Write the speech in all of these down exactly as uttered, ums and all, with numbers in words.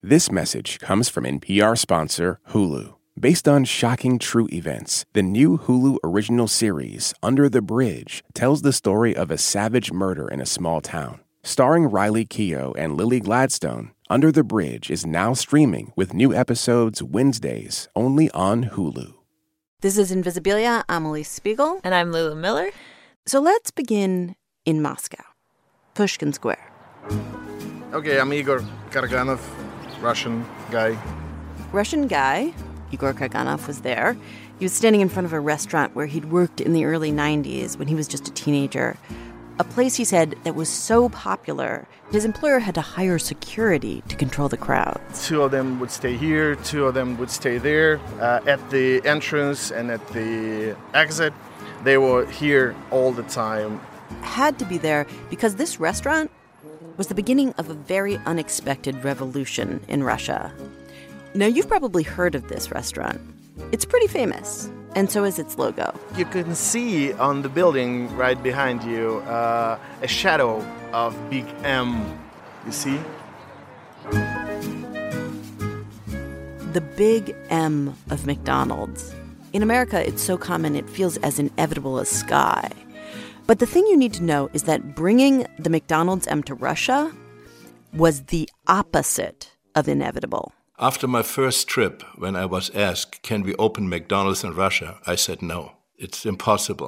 This message comes from N P R sponsor Hulu. Based on shocking true events, the new Hulu original series, Under the Bridge, tells the story of a savage murder in a small town. Starring Riley Keough and Lily Gladstone, Under the Bridge is now streaming with new episodes Wednesdays only on Hulu. This is Invisibilia. I'm Elise Spiegel. And I'm Lulu Miller. So let's begin in Moscow, Pushkin Square. Okay, I'm Igor Karganov, Russian guy. Russian guy, Igor Karganov, was there. He was standing in front of a restaurant where he'd worked in the early nineties when he was just a teenager. A place, he said, that was so popular, his employer had to hire security to control the crowds. Two of them would stay here, two of them would stay there. Uh, at the entrance and at the exit, they were here all the time. Had to be there because this restaurant was the beginning of a very unexpected revolution in Russia. Now, you've probably heard of this restaurant. It's pretty famous, and so is its logo. You can see on the building right behind you uh, a shadow of big M. You see? The big M of McDonald's. In America, it's so common it feels as inevitable as sky. But the thing you need to know is that bringing the McDonald's M to Russia was the opposite of inevitable. After my first trip, when I was asked, can we open McDonald's in Russia, I said no. It's impossible.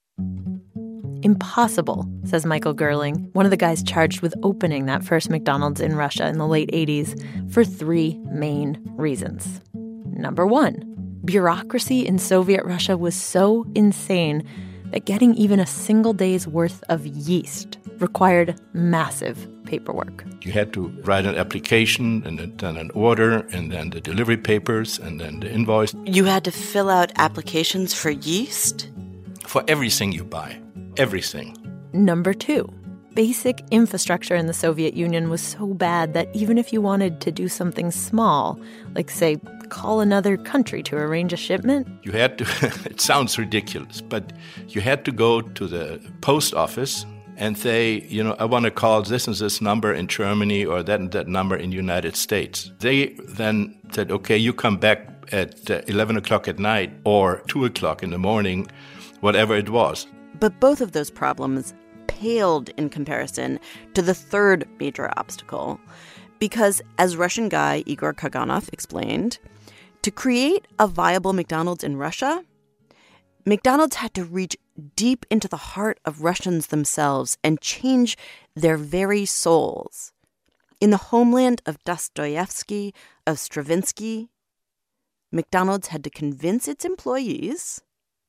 Impossible, says Michael Gerling, one of the guys charged with opening that first McDonald's in Russia in the late eighties, for three main reasons. Number one, bureaucracy in Soviet Russia was so insane that getting even a single day's worth of yeast required massive paperwork. You had to write an application and then an order and then the delivery papers and then the invoice. You had to fill out applications for yeast? For everything you buy. Everything. Number two, basic infrastructure in the Soviet Union was so bad that even if you wanted to do something small, like, say, call another country to arrange a shipment, you had to, it sounds ridiculous, but you had to go to the post office and say, you know, I want to call this and this number in Germany or that and that number in the United States. They then said, okay, you come back at uh, eleven o'clock at night or two o'clock in the morning, whatever it was. But both of those problems paled in comparison to the third major obstacle. Because, as Russian guy Igor Karganov explained, to create a viable McDonald's in Russia, McDonald's had to reach deep into the heart of Russians themselves and change their very souls. In the homeland of Dostoevsky, of Stravinsky, McDonald's had to convince its employees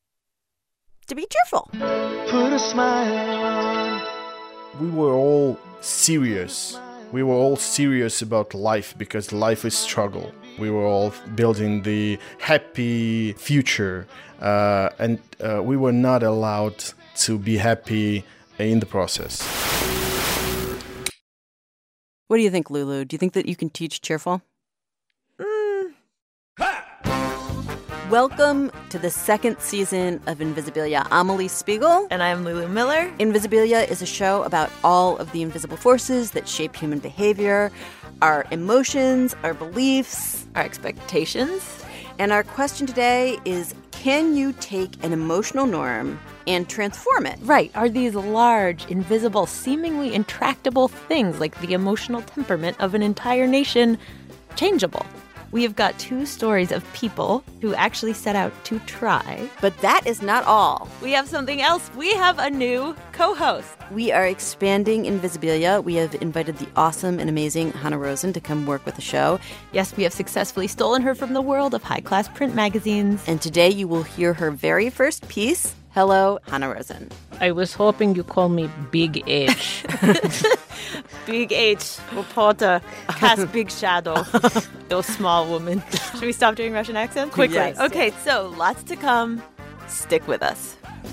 to be cheerful. Put a smile on. We were all serious. We were all serious about life because life is struggle. We were all building the happy future, uh, and uh, we were not allowed to be happy in the process. What do you think, Lulu? Do you think that you can teach cheerful? mm, Welcome to the second season of Invisibilia. I'm Elise Spiegel. and I'm Lulu Miller. Invisibilia is a show about all of the invisible forces that shape human behavior, our emotions, our beliefs, Our expectations. and our question today is, can you take an emotional norm and transform it? Right, are these large, invisible, seemingly intractable things like the emotional temperament of an entire nation changeable? We have got two stories of people who actually set out to try. But that is not all. We have something else. We have a new co-host. We are expanding Invisibilia. We have invited the awesome and amazing Hanna Rosin to come work with the show. Yes, we have successfully stolen her from the world of high-class print magazines. And today you will hear her very first piece. Hello, Hanna Rosin. I was hoping you call me Big H. Big H, reporter, cast Big Shadow, those small woman. Should we stop doing Russian accents? Quickly. Yes. Okay, so lots to come. Stick with us.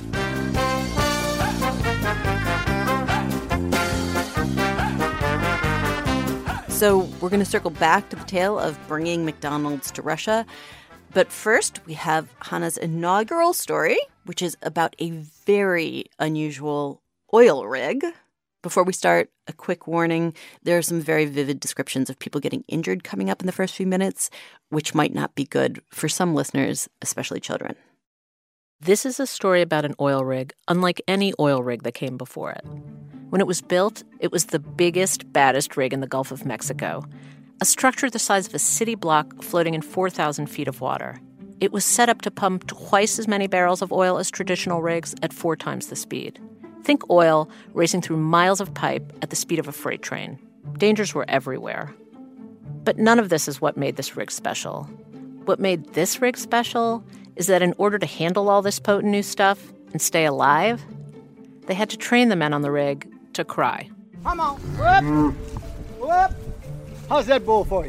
So we're going to circle back to the tale of bringing McDonald's to Russia. But first, we have Hanna's inaugural story, which is about a very unusual oil rig. Before we start, a quick warning. There are some very vivid descriptions of people getting injured coming up in the first few minutes, which might not be good for some listeners, especially children. This is a story about an oil rig, unlike any oil rig that came before it. When it was built, it was the biggest, baddest rig in the Gulf of Mexico, a structure the size of a city block floating in four thousand feet of water. It was set up to pump twice as many barrels of oil as traditional rigs at four times the speed. Think oil racing through miles of pipe at the speed of a freight train. Dangers were everywhere. But none of this is what made this rig special. What made this rig special is that in order to handle all this potent new stuff and stay alive, they had to train the men on the rig to cry. Come on. Whoop. Whoop. How's that bull for you?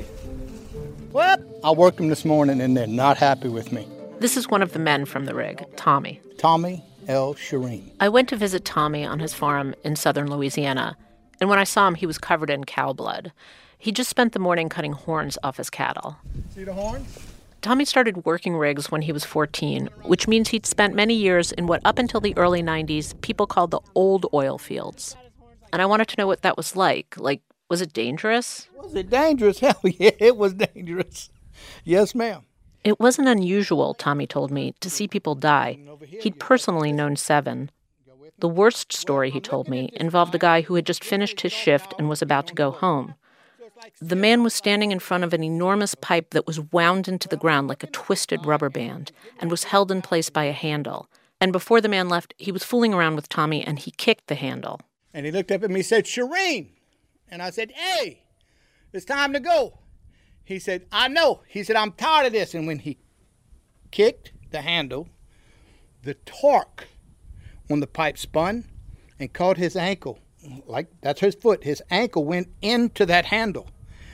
Whoop. I worked them this morning and they're not happy with me. This is one of the men from the rig, Tommy. Tommy L. Shireen. I went to visit Tommy on his farm in southern Louisiana, and when I saw him, he was covered in cow blood. He just spent the morning cutting horns off his cattle. See the horns? Tommy started working rigs when he was fourteen, which means he'd spent many years in what up until the early nineties people called the old oil fields. And I wanted to know what that was like. Like, was it dangerous? Was it dangerous? Hell yeah, it was dangerous. Yes, ma'am. It wasn't unusual, Tommy told me, to see people die. He'd personally known seven. The worst story, he told me, involved a guy who had just finished his shift and was about to go home. The man was standing in front of an enormous pipe that was wound into the ground like a twisted rubber band and was held in place by a handle. And before the man left, he was fooling around with Tommy and he kicked the handle. And he looked up at me and said, Shireen. And I said, hey, it's time to go. He said, I know. He said, I'm tired of this. And when he kicked the handle, the torque on the pipe spun and caught his ankle. Like, that's his foot. His ankle went into that handle.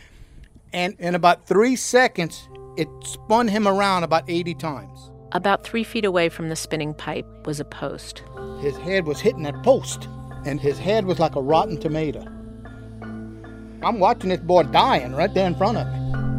And in about three seconds, it spun him around about eighty times. About three feet away from the spinning pipe was a post. His head was hitting that post, and his head was like a rotten tomato. I'm watching this boy dying right there in front of me.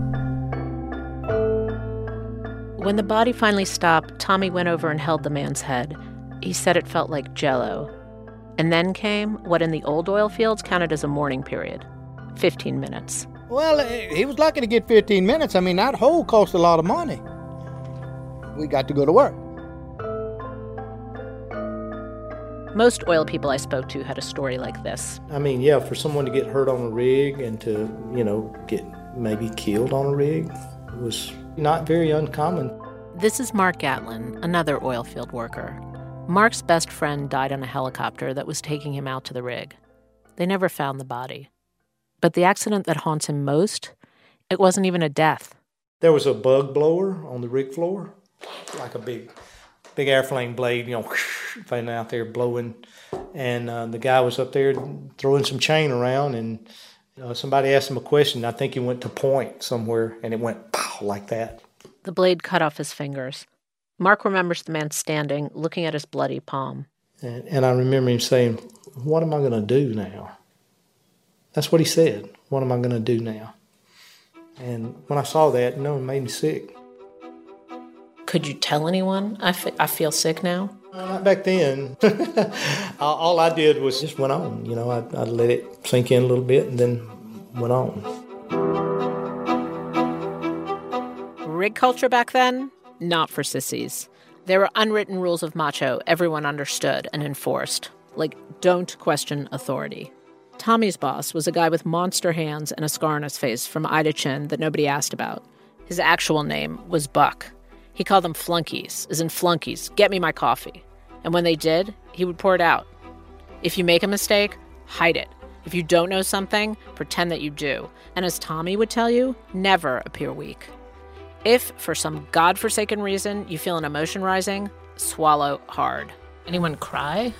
When the body finally stopped, Tommy went over and held the man's head. He said it felt like Jell-O. And then came what in the old oil fields counted as a mourning period, fifteen minutes. Well, he was lucky to get fifteen minutes. I mean, that hole cost a lot of money. We got to go to work. Most oil people I spoke to had a story like this. I mean, yeah, for someone to get hurt on a rig and to, you know, get maybe killed on a rig was not very uncommon. This is Mark Gatlin, another oil field worker. Mark's best friend died on a helicopter that was taking him out to the rig. They never found the body. But the accident that haunts him most, it wasn't even a death. There was a bug blower on the rig floor, like a big big airplane blade, you know, flying out there blowing. And uh, the guy was up there throwing some chain around, and uh, somebody asked him a question. I think he went to point somewhere, and it went pow like that. The blade cut off his fingers. Mark remembers the man standing, looking at his bloody palm. And, and I remember him saying, what am I going to do now? That's what he said. What am I going to do now? And when I saw that, you know, it made me sick. Could you tell anyone, I, f- I feel sick now? Uh, not back then. All I did was just went on. You know, I, I let it sink in a little bit and then went on. Rig culture back then? Not for sissies. There were unwritten rules of macho everyone understood and enforced. Like, don't question authority. Tommy's boss was a guy with monster hands and a scar on his face from eye to chin that nobody asked about. His actual name was Buck. He called them flunkies, as in flunkies, get me my coffee. And when they did, he would pour it out. If you make a mistake, hide it. If you don't know something, pretend that you do. And as Tommy would tell you, never appear weak. If, for some godforsaken reason, you feel an emotion rising, swallow hard. Anyone cry?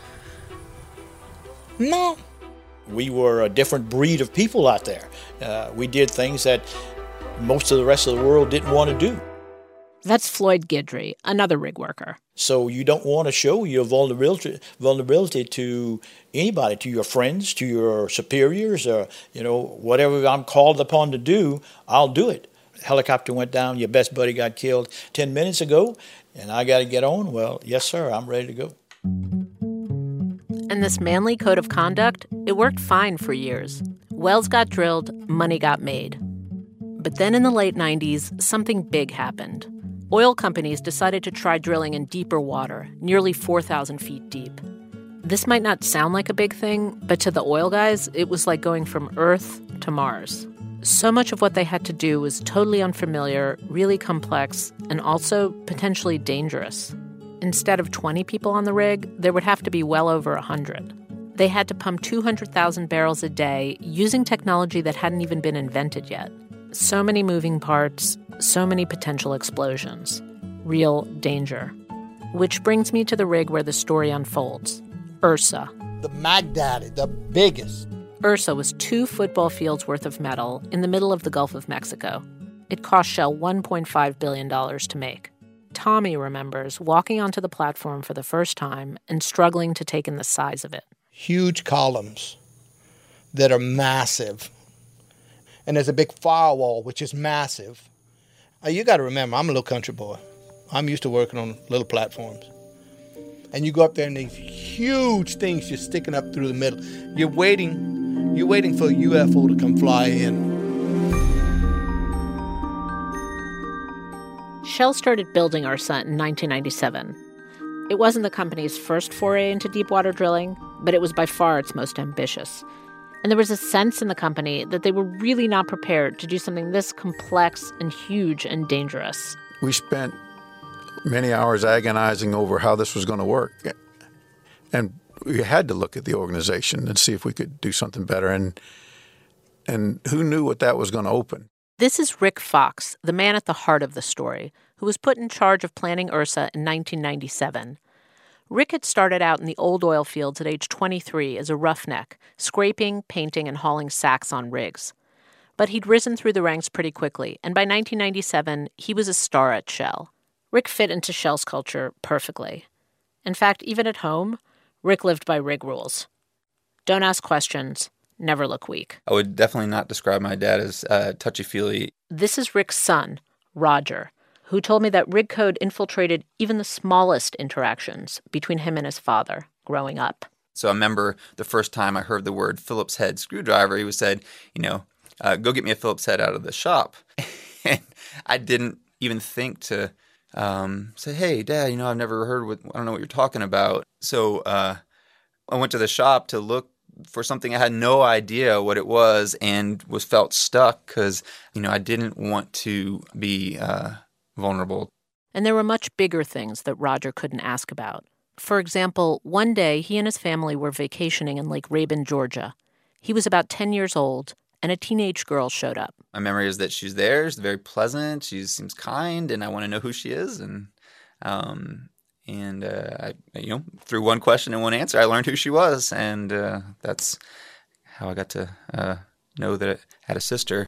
No. We were a different breed of people out there. Uh, we did things that most of the rest of the world didn't want to do. That's Floyd Guidry, another rig worker. So you don't want to show your vulnerability vulnerability to anybody, to your friends, to your superiors, or, you know, whatever I'm called upon to do, I'll do it. Helicopter went down, your best buddy got killed ten minutes ago, and I got to get on. Well, yes, sir, I'm ready to go. And this manly code of conduct, it worked fine for years. Wells got drilled, money got made. But then in the late nineties, something big happened. Oil companies decided to try drilling in deeper water, nearly four thousand feet deep. This might not sound like a big thing, but to the oil guys, it was like going from Earth to Mars. So much of what they had to do was totally unfamiliar, really complex, and also potentially dangerous. Instead of twenty people on the rig, there would have to be well over one hundred. They had to pump two hundred thousand barrels a day using technology that hadn't even been invented yet. So many moving parts, so many potential explosions. Real danger. Which brings me to the rig where the story unfolds. Ursa. The Mag Daddy, the biggest. Ursa was two football fields worth of metal in the middle of the Gulf of Mexico. It cost Shell one point five billion dollars to make. Tommy remembers walking onto the platform for the first time and struggling to take in the size of it. Huge columns that are massive. And there's a big firewall, which is massive. Uh, you got to remember, I'm a little country boy. I'm used to working on little platforms. And you go up there and these huge things just sticking up through the middle. You're waiting, you're waiting for a U F O to come fly in. Shell started building Ursa in nineteen ninety-seven. It wasn't the company's first foray into deepwater drilling, but it was by far its most ambitious. And there was a sense in the company that they were really not prepared to do something this complex and huge and dangerous. We spent many hours agonizing over how this was going to work. And we had to look at the organization and see if we could do something better. And and who knew what that was going to open? This is Rick Fox, the man at the heart of the story, who was put in charge of planning Ursa in nineteen ninety-seven. Rick had started out in the old oil fields at age twenty-three as a roughneck, scraping, painting, and hauling sacks on rigs. But he'd risen through the ranks pretty quickly, and by nineteen ninety-seven, he was a star at Shell. Rick fit into Shell's culture perfectly. In fact, even at home, Rick lived by rig rules. Don't ask questions. Never look weak. I would definitely not describe my dad as uh, touchy-feely. This is Rick's son, Roger, who told me that rig code infiltrated even the smallest interactions between him and his father growing up. So I remember the first time I heard the word Phillips head screwdriver, he was said, you know, uh, go get me a Phillips head out of the shop. And I didn't even think to um, say, hey, Dad, you know, I've never heard what, I don't know what you're talking about. So uh, I went to the shop to look for something I had no idea what it was and was felt stuck because, you know, I didn't want to be uh, vulnerable. And there were much bigger things that Roger couldn't ask about. For example, one day he and his family were vacationing in Lake Rabun, Georgia. He was about ten years old, and a teenage girl showed up. My memory is that she's there, she's very pleasant, she seems kind, and I want to know who she is. And um, and uh, I, you know, through one question and one answer, I learned who she was, and uh, that's how I got to uh, know that I had a sister.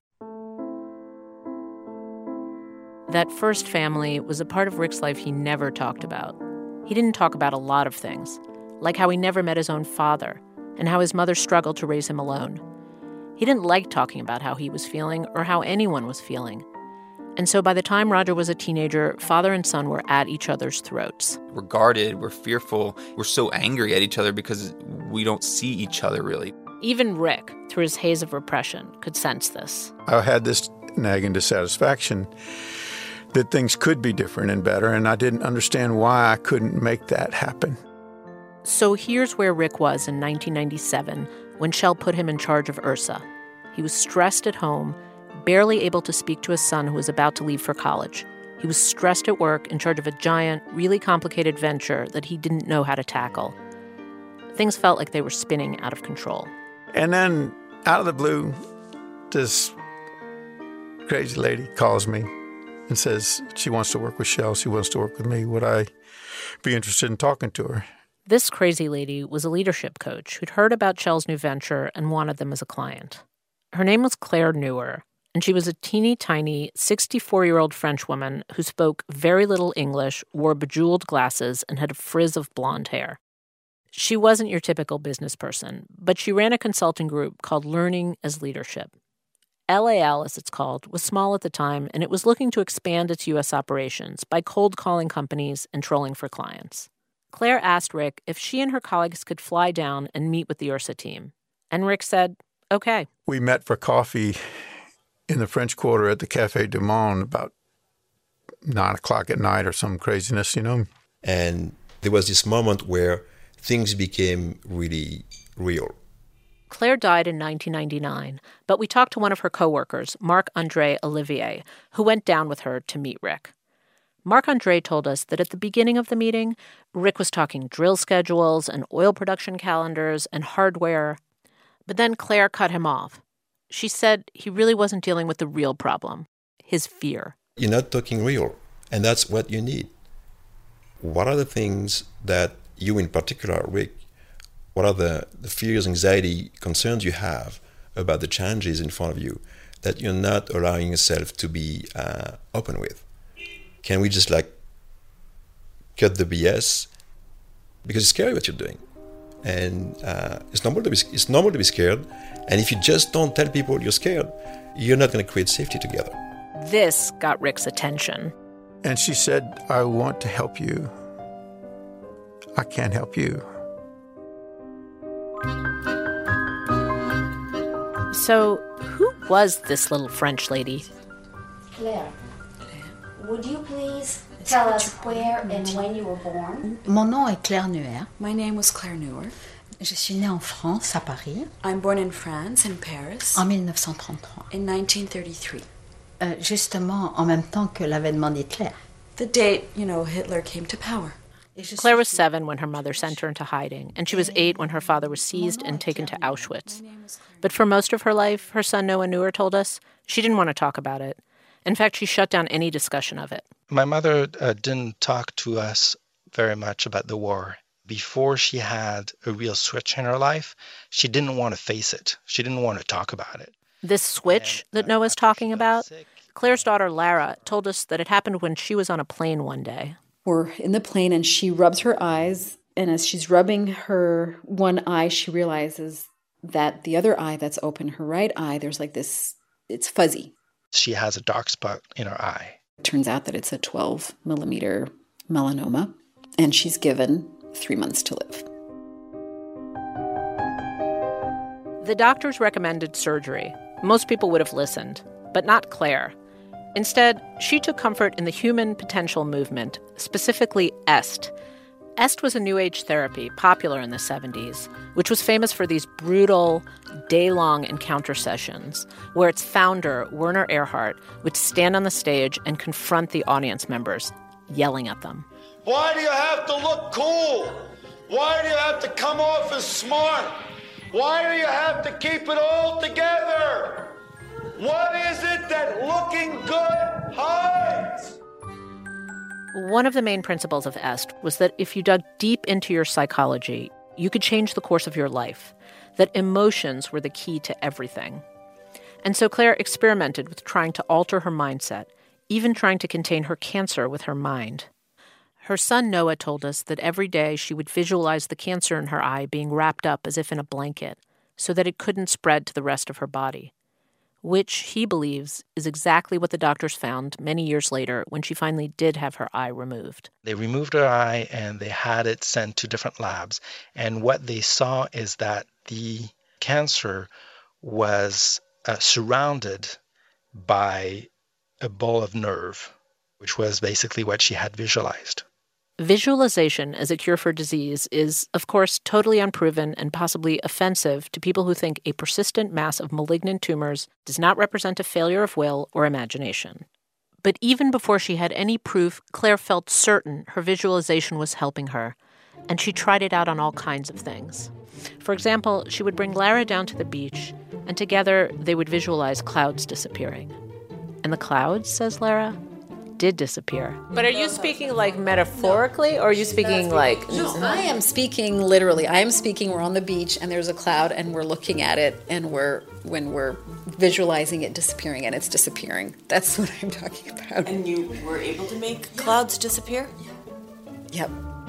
That first family was a part of Rick's life he never talked about. He didn't talk about a lot of things, like how he never met his own father and how his mother struggled to raise him alone. He didn't like talking about how he was feeling or how anyone was feeling. And so by the time Roger was a teenager, father and son were at each other's throats. We're guarded, we're fearful, we're so angry at each other because we don't see each other really. Even Rick, through his haze of repression, could sense this. I had this nagging dissatisfaction that things could be different and better, and I didn't understand why I couldn't make that happen. So here's where Rick was in nineteen ninety-seven when Shell put him in charge of Ursa. He was stressed at home, barely able to speak to his son who was about to leave for college. He was stressed at work, in charge of a giant, really complicated venture that he didn't know how to tackle. Things felt like they were spinning out of control. And then, out of the blue, this crazy lady calls me and says she wants to work with Shell, she wants to work with me. Would I be interested in talking to her? This crazy lady was a leadership coach who'd heard about Shell's new venture and wanted them as a client. Her name was Claire Newer, and she was a teeny-tiny sixty-four-year-old French woman who spoke very little English, wore bejeweled glasses, and had a frizz of blonde hair. She wasn't your typical business person, but she ran a consulting group called Learning as Leadership. L A L, as it's called, was small at the time, and it was looking to expand its U S operations by cold calling companies and trolling for clients. Claire asked Rick if she and her colleagues could fly down and meet with the U R S A team. And Rick said, okay. We met for coffee in the French Quarter at the Café du Monde about nine o'clock at night or some craziness, you know. And there was this moment where things became really real. Claire died in nineteen ninety-nine, but we talked to one of her coworkers, Marc-André Olivier, who went down with her to meet Rick. Marc-André told us that at the beginning of the meeting, Rick was talking drill schedules and oil production calendars and hardware. But then Claire cut him off. She said he really wasn't dealing with the real problem, his fear. You're not talking real, and that's what you need. What are the things that you in particular, Rick, what are the, the fears, anxiety, concerns you have about the challenges in front of you that you're not allowing yourself to be uh, open with? Can we just like cut the B S? Because it's scary what you're doing. And uh, it's normal to be it's normal to be scared. And if you just don't tell people you're scared, you're not going to create safety together. This got Rick's attention. And she said, I want to help you. I can't help you. So, who was this little French lady? Claire, would you please tell us where and when you were born? Mon nom est Claire Nuer. My name was Claire Nuer. Je suis née en France, à Paris. I'm born in France, in Paris. En mille neuf cent trente-trois. In nineteen thirty-three. Euh, justement, en même temps que l'avènement d'Hitler. The date, you know, Hitler came to power. Claire was seven when her mother sent her into hiding, and she was eight when her father was seized and taken to Auschwitz. But for most of her life, her son Noah Nuer told us, she didn't want to talk about it. In fact, she shut down any discussion of it. My mother uh, didn't talk to us very much about the war. Before she had a real switch in her life, she didn't want to face it. She didn't want to talk about it. This switch that Noah's talking about, Claire's daughter Lara told us that it happened when she was on a plane one day. We're in the plane and she rubs her eyes, and as she's rubbing her one eye, she realizes that the other eye that's open, her right eye, there's like this, it's fuzzy. She has a dark spot in her eye. It turns out that it's a twelve millimeter melanoma, and she's given three months to live. The doctors recommended surgery. Most people would have listened, but not Claire. Instead, she took comfort in the human potential movement, specifically EST. EST was a New Age therapy popular in the seventies, which was famous for these brutal, day-long encounter sessions where its founder, Werner Erhard, would stand on the stage and confront the audience members, yelling at them. Why do you have to look cool? Why do you have to come off as smart? Why do you have to keep it all together? What is it that looking good hides? One of the main principles of EST was that if you dug deep into your psychology, you could change the course of your life, that emotions were the key to everything. And so Claire experimented with trying to alter her mindset, even trying to contain her cancer with her mind. Her son Noah told us that every day she would visualize the cancer in her eye being wrapped up as if in a blanket so that it couldn't spread to the rest of her body, which he believes is exactly what the doctors found many years later when she finally did have her eye removed. They removed her eye and they had it sent to different labs. And what they saw is that the cancer was uh, surrounded by a ball of nerve, which was basically what she had visualized. Visualization as a cure for disease is, of course, totally unproven and possibly offensive to people who think a persistent mass of malignant tumors does not represent a failure of will or imagination. But even before she had any proof, Claire felt certain her visualization was helping her, and she tried it out on all kinds of things. For example, she would bring Lara down to the beach, and together they would visualize clouds disappearing. And the clouds, says Lara, did disappear. But are you speaking like metaphorically, or are you speaking like... No, I am speaking literally. I am speaking, we're on the beach and there's a cloud and we're looking at it and we're, when we're visualizing it disappearing and it's disappearing. That's what I'm talking about. And you were able to make clouds disappear? Yep.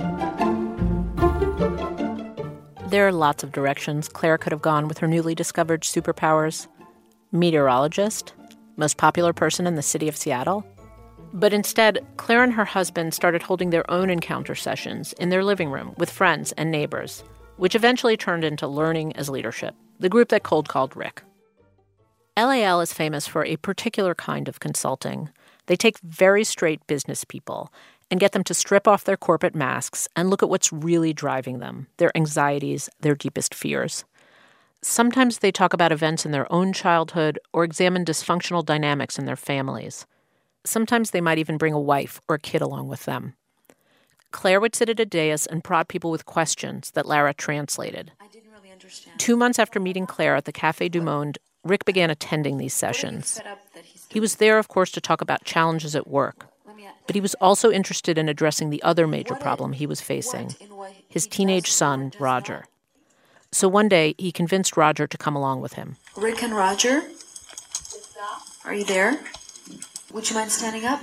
There are lots of directions Claire could have gone with her newly discovered superpowers. Meteorologist, most popular person in the city of Seattle. But instead, Claire and her husband started holding their own encounter sessions in their living room with friends and neighbors, which eventually turned into Learning as Leadership, the group that cold called Rick. L A L is famous for a particular kind of consulting. They take very straight business people and get them to strip off their corporate masks and look at what's really driving them, their anxieties, their deepest fears. Sometimes they talk about events in their own childhood or examine dysfunctional dynamics in their families. Sometimes they might even bring a wife or a kid along with them. Claire would sit at a dais and prod people with questions that Lara translated. I didn't really understand. Two months after meeting Claire at the Café du Monde, Rick began attending these sessions. He was there, of course, to talk about challenges at work. But he was also interested in addressing the other major problem he was facing, his teenage son, Roger. So one day, he convinced Roger to come along with him. Rick and Roger? Are you there? Would you mind standing up?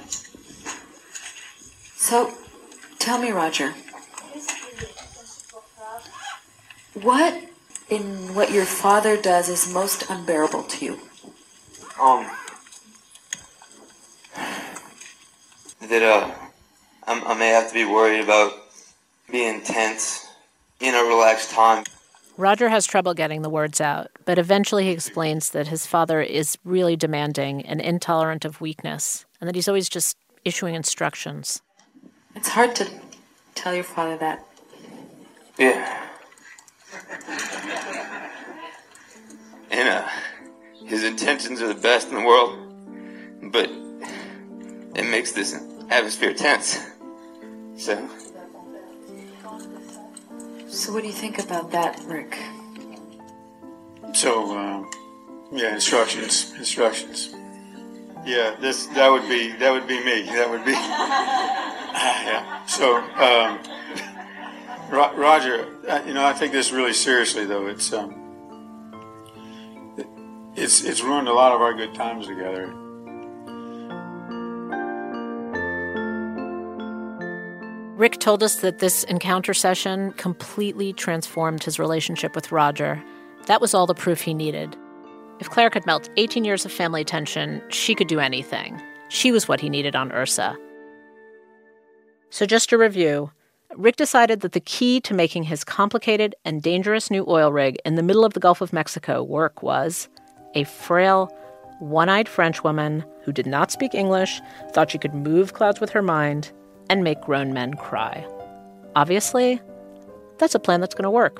So, tell me, Roger. What in what your father does is most unbearable to you? Um... That, uh, I'm, I may have to be worried about being tense in a relaxed time. Roger has trouble getting the words out, but eventually he explains that his father is really demanding and intolerant of weakness, and that he's always just issuing instructions. It's hard to tell your father that. Yeah. And, uh, his intentions are the best in the world, but it makes this atmosphere tense. So... So what do you think about that, Rick? So, uh, yeah, instructions, instructions. Yeah, this, that would be, that would be me. That would be, yeah. So, um, Ro- Roger, uh, you know, I take this really seriously, though. It's, um, it, it's, it's ruined a lot of our good times together. Rick told us that this encounter session completely transformed his relationship with Roger. That was all the proof he needed. If Claire could melt eighteen years of family tension, she could do anything. She was what he needed on Ursa. So just to review, Rick decided that the key to making his complicated and dangerous new oil rig in the middle of the Gulf of Mexico work was a frail, one-eyed French woman who did not speak English, thought she could move clouds with her mind, and make grown men cry. Obviously, that's a plan that's going to work.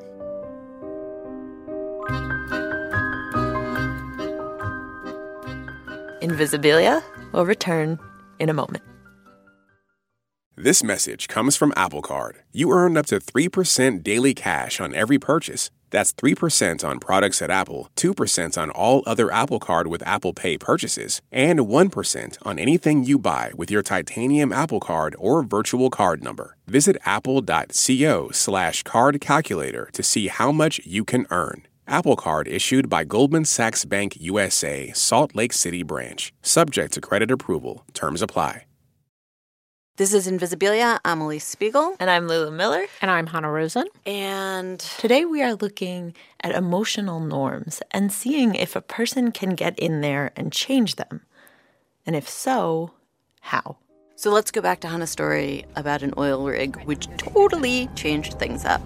Invisibilia will return in a moment. This message comes from Apple Card. You earn up to three percent daily cash on every purchase. That's three percent on products at Apple, two percent on all other Apple Card with Apple Pay purchases, and one percent on anything you buy with your titanium Apple Card or virtual card number. Visit apple.co slash card calculator to see how much you can earn. Apple Card issued by Goldman Sachs Bank U S A, Salt Lake City branch. Subject to credit approval. Terms apply. This is Invisibilia. I'm Elise Spiegel. And I'm Lulu Miller. And I'm Hannah Rosen. And today we are looking at emotional norms and seeing if a person can get in there and change them. And if so, how? So let's go back to Hannah's story about an oil rig, which totally changed things up.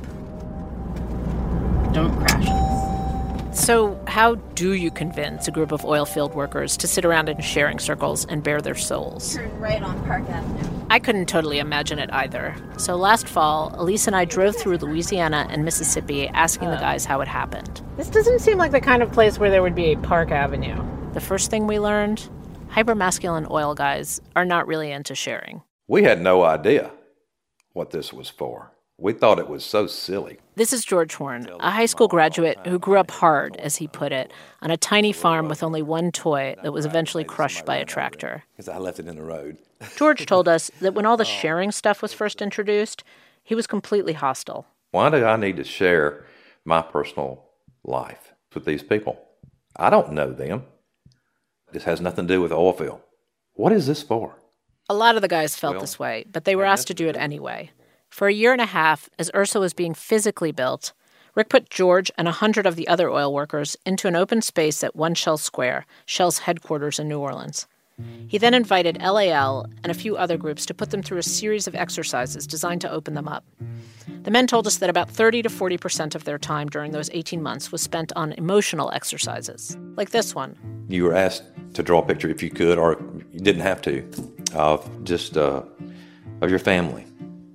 Don't crash us. So how do you convince a group of oil field workers to sit around in sharing circles and bare their souls? Turn right on Park Avenue. I couldn't totally imagine it either. So last fall, Elise and I drove through Louisiana and Mississippi asking the guys how it happened. This doesn't seem like the kind of place where there would be a Park Avenue. The first thing we learned, hypermasculine oil guys are not really into sharing. We had no idea what this was for. We thought it was so silly. This is George Horn, a high school graduate who grew up hard, as he put it, on a tiny farm with only one toy that was eventually crushed by a tractor. Because I left it in the road. George told us that when all the sharing stuff was first introduced, he was completely hostile. Why do I need to share my personal life with these people? I don't know them. This has nothing to do with the oil field. What is this for? A lot of the guys felt well, this way, but they were asked to do it anyway. For a year and a half, as Ursa was being physically built, Rick put George and a hundred of the other oil workers into an open space at One Shell Square, Shell's headquarters in New Orleans. He then invited L A L and a few other groups to put them through a series of exercises designed to open them up. The men told us that about thirty to forty percent of their time during those eighteen months was spent on emotional exercises, like this one. You were asked to draw a picture if you could, or you didn't have to, of just uh, of your family.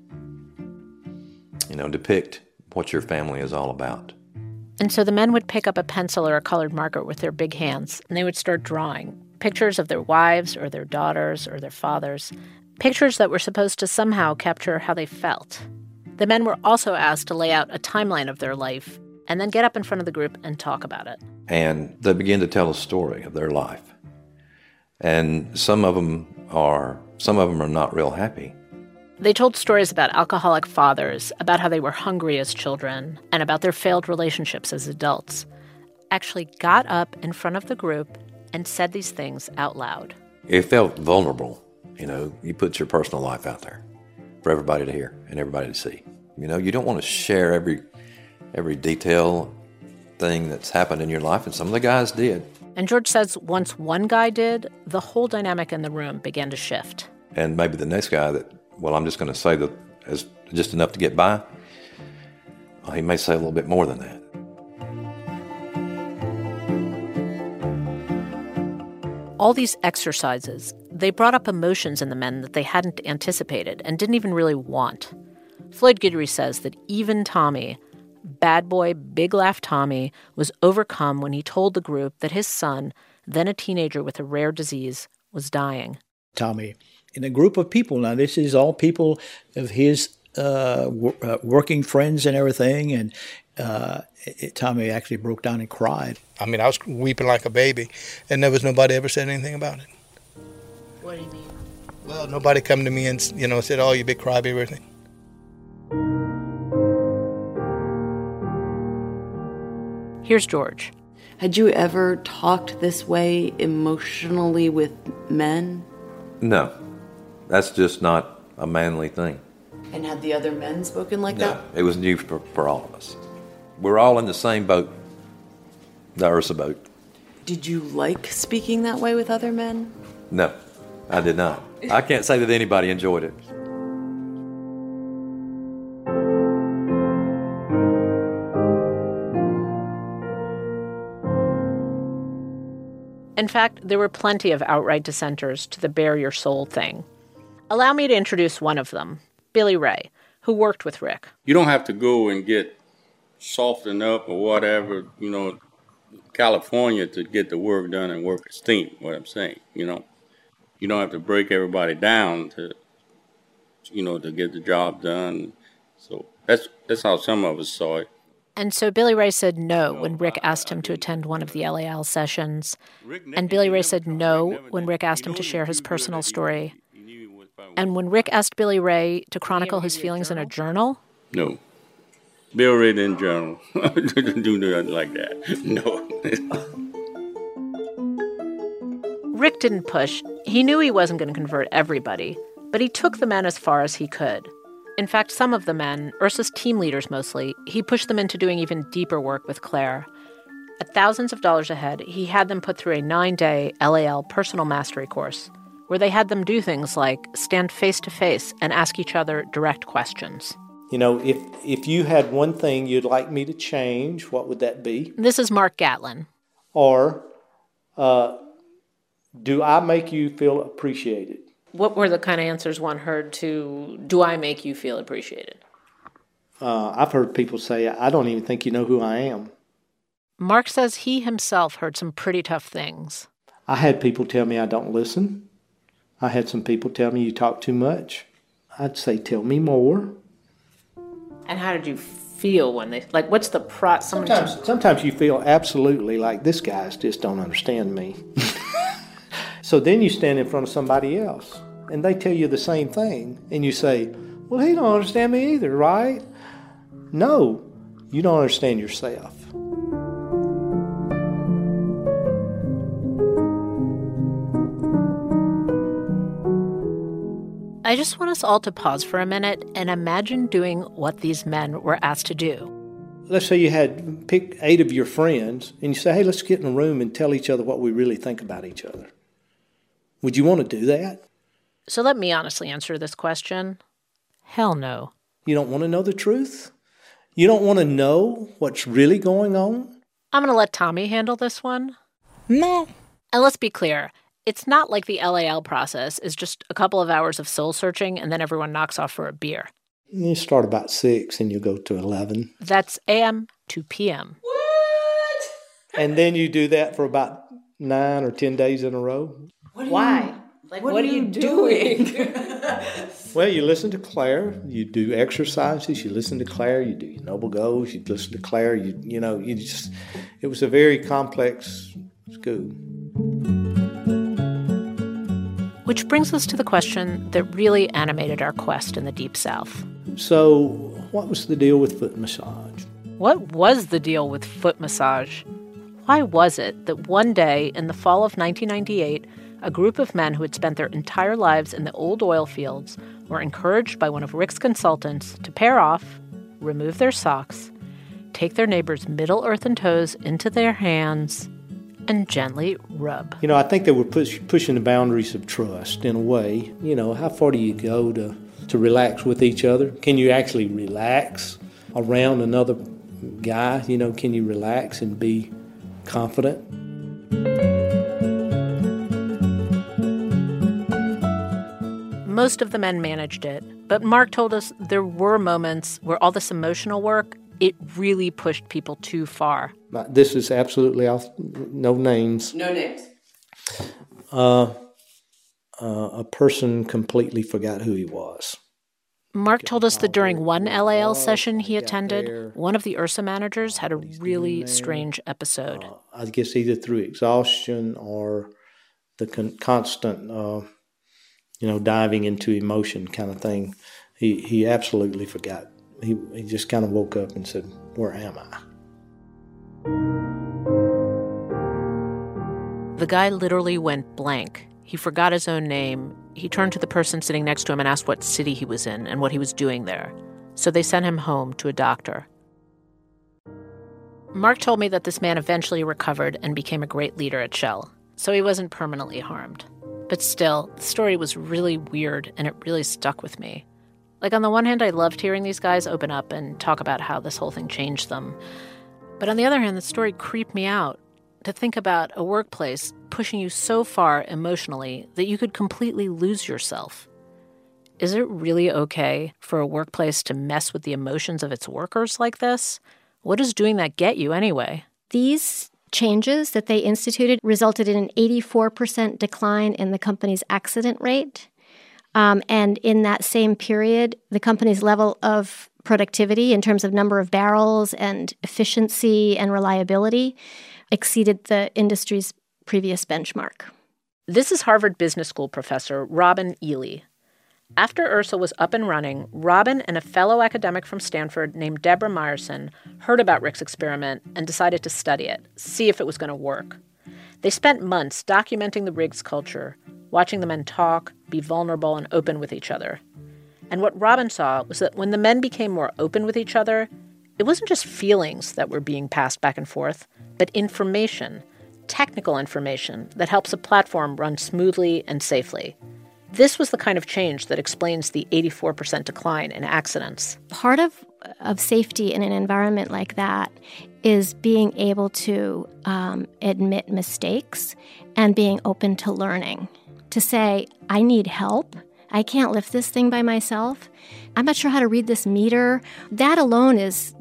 You know, depict what your family is all about. And so the men would pick up a pencil or a colored marker with their big hands, and they would start drawing pictures of their wives or their daughters or their fathers, pictures that were supposed to somehow capture how they felt. The men were also asked to lay out a timeline of their life and then get up in front of the group and talk about it. And they begin to tell a story of their life. And some of them are, some of them are not real happy. They told stories about alcoholic fathers, about how they were hungry as children, and about their failed relationships as adults. Actually got up in front of the group and said these things out loud. It felt vulnerable. You know, you put your personal life out there for everybody to hear and everybody to see. You know, you don't want to share every every detail thing that's happened in your life, and some of the guys did. And George says once one guy did, the whole dynamic in the room began to shift. And maybe the next guy that, well, I'm just going to say that as just enough to get by, well, he may say a little bit more than that. All these exercises, they brought up emotions in the men that they hadn't anticipated and didn't even really want. Floyd Guidry says that even Tommy, bad boy, big laugh Tommy, was overcome when he told the group that his son, then a teenager with a rare disease, was dying. Tommy, in a group of people, now this is all people of his uh, w- uh, working friends and everything, and uh, it, Tommy actually broke down and cried. I mean, I was weeping like a baby, and there was nobody ever said anything about it. What do you mean? Well, nobody come to me and, you know, said, oh, you big crybaby or anything. Here's George. Had you ever talked this way emotionally with men? No, that's just not a manly thing. And had the other men spoken like that? It was new for, for all of us. We're all in the same boat, the Ursa boat. Did you like speaking that way with other men? No, I did not. I can't say that anybody enjoyed it. In fact, there were plenty of outright dissenters to the bare your soul thing. Allow me to introduce one of them, Billy Ray, who worked with Rick. You don't have to go and get softened up or whatever, you know, California to get the work done and work as team, what I'm saying, you know. You don't have to break everybody down to, you know, to get the job done. So that's that's how some of us saw it. And so Billy Ray said no when Rick asked him to attend one of the L A L sessions. And Billy Ray said no when Rick asked him to share his personal story. And when Rick asked Billy Ray to chronicle his feelings in a journal? No. Bill Ray didn't journal. Do nothing like that. No. Rick didn't push. He knew he wasn't going to convert everybody, but he took the men as far as he could. In fact, some of the men, Ursa's team leaders mostly, he pushed them into doing even deeper work with Claire. At thousands of dollars a head, he had them put through a nine-day L A L personal mastery course, where they had them do things like stand face-to-face and ask each other direct questions. You know, if if you had one thing you'd like me to change, what would that be? This is Mark Gatlin. Or, uh, do I make you feel appreciated? What were the kind of answers one heard to, do I make you feel appreciated? Uh, I've heard people say, I don't even think you know who I am. Mark says he himself heard some pretty tough things. I had people tell me I don't listen. I had some people tell me you talk too much. I'd say, tell me more. And how did you feel when they, like, what's the pro... Sometimes, just... sometimes you feel absolutely like this guy's just don't understand me. So then you stand in front of somebody else, and they tell you the same thing, and you say, well, he don't understand me either, right? No, you don't understand yourself. I just want us all to pause for a minute and imagine doing what these men were asked to do. Let's say you had pick eight of your friends, and you say, hey, let's get in a room and tell each other what we really think about each other. Would you want to do that? So let me honestly answer this question. Hell no. You don't want to know the truth? You don't want to know what's really going on? I'm going to let Tommy handle this one. No. And let's be clear. It's not like the L A L process is just a couple of hours of soul searching and then everyone knocks off for a beer. You start about six and you go to eleven. That's A M to P M. What? And then you do that for about nine or ten days in a row. Why? Like, what, what are you doing? doing? Well, you listen to Claire. You do exercises. You listen to Claire. You do your noble goals. You listen to Claire. You you know you just. It was a very complex school. Which brings us to the question that really animated our quest in the Deep South. So, what was the deal with foot massage? What was the deal with foot massage? Why was it that one day in the fall of nineteen ninety-eight, a group of men who had spent their entire lives in the old oil fields were encouraged by one of Rick's consultants to pair off, remove their socks, take their neighbor's middle earthen toes into their hands, and gently rub? You know, I think they were push, pushing the boundaries of trust in a way. You know, how far do you go to, to relax with each other? Can you actually relax around another guy? You know, can you relax and be confident? Most of the men managed it, but Mark told us there were moments where all this emotional work, it really pushed people too far. This is absolutely off, no names. No names. Uh, uh, a person completely forgot who he was. Mark told us that during one L A L session he attended, one of the U R S A managers had a really strange episode. Uh, I guess either through exhaustion or the con- constant, uh, you know, diving into emotion kind of thing. He he absolutely forgot. He he just kind of woke up and said, "Where am I?" The guy literally went blank. He forgot his own name. He turned to the person sitting next to him and asked what city he was in and what he was doing there. So they sent him home to a doctor. Mark told me that this man eventually recovered and became a great leader at Shell, so he wasn't permanently harmed. But still, the story was really weird, and it really stuck with me. Like, on the one hand, I loved hearing these guys open up and talk about how this whole thing changed them. But on the other hand, the story creeped me out. To think about a workplace pushing you so far emotionally that you could completely lose yourself. Is it really okay for a workplace to mess with the emotions of its workers like this? What does doing that get you anyway? These changes that they instituted resulted in an eighty-four percent decline in the company's accident rate. Um, and in that same period, the company's level of productivity in terms of number of barrels and efficiency and reliability exceeded the industry's previous benchmark. This is Harvard Business School professor Robin Ely. After U R S A was up and running, Robin and a fellow academic from Stanford named Deborah Meyerson heard about Rick's experiment and decided to study it, see if it was going to work. They spent months documenting the rig's culture, watching the men talk, be vulnerable, and open with each other. And what Robin saw was that when the men became more open with each other, it wasn't just feelings that were being passed back and forth, but information, technical information that helps a platform run smoothly and safely. This was the kind of change that explains the eighty-four percent decline in accidents. Part of, of safety in an environment like that is being able to um, admit mistakes and being open to learning. To say, I need help. I can't lift this thing by myself. I'm not sure how to read this meter. That alone is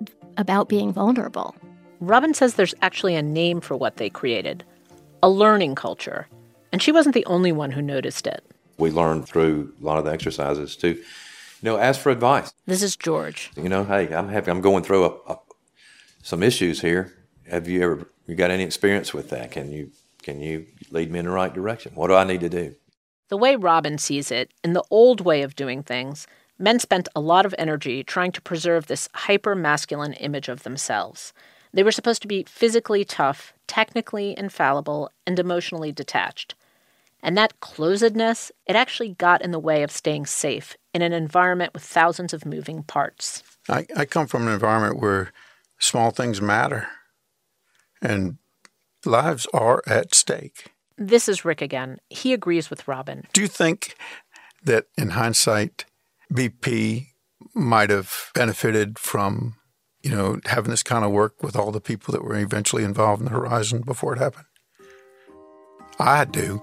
about being vulnerable. Robin says there's actually a name for what they created, a learning culture. And she wasn't the only one who noticed it. We learned through a lot of the exercises to, you know, ask for advice. This is George. You know, hey, I'm happy. I'm going through a, a, some issues here. Have you ever, you got any experience with that? Can you, can you lead me in the right direction? What do I need to do? The way Robin sees it, in the old way of doing things, men spent a lot of energy trying to preserve this hyper-masculine image of themselves. They were supposed to be physically tough, technically infallible, and emotionally detached. And that closedness, it actually got in the way of staying safe in an environment with thousands of moving parts. I, I come from an environment where small things matter, and lives are at stake. This is Rick again. He agrees with Robin. Do you think that in hindsight, B P might have benefited from, you know, having this kind of work with all the people that were eventually involved in the Horizon before it happened? I do.